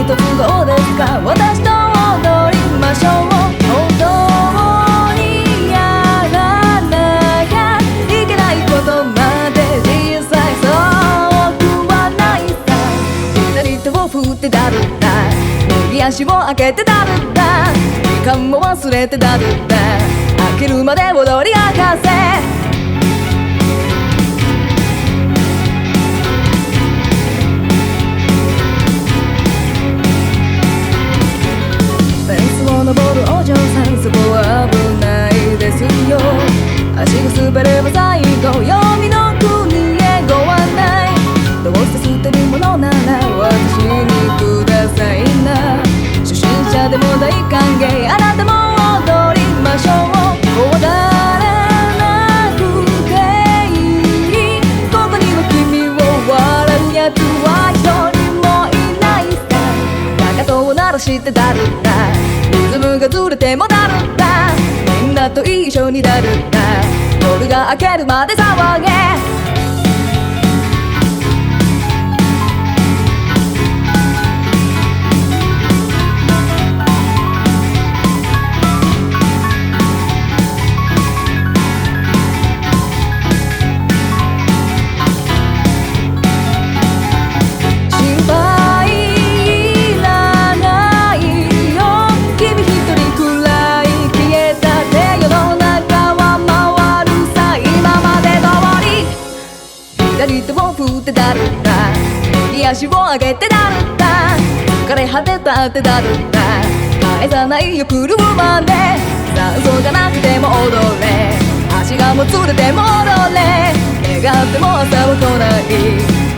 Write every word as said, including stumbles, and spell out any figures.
と都合ですか？私と踊りましょう。本当にやらなきゃいけないことなんて実際そうくはないさ。左手を振ってだるんだ、右足を開けてだるんだ、時間も忘れてだるんだ、飽きるまで踊り明かせ。登るお嬢さん、そこは危ないですよ。足が滑れば最後、黄泉の国へご案内。どうせ捨てるものなら私にくださいな。初心者でも大歓迎、あなたも踊りましょう。怖がらなくていい、ここには君を笑うやつは一人もいないさ。かかとを鳴らしてだるんだ、リズムがずれてもだるんだ、みんなと一緒にだるんだ、夜が明けるまで騒げ。左手を振ってだるんだ、右足を上げてだるんだ、疲れ果てたってだるんだ、返さないよ車で。残像がなくても踊れ、足がもつれても踊れ、願っても朝は来ない。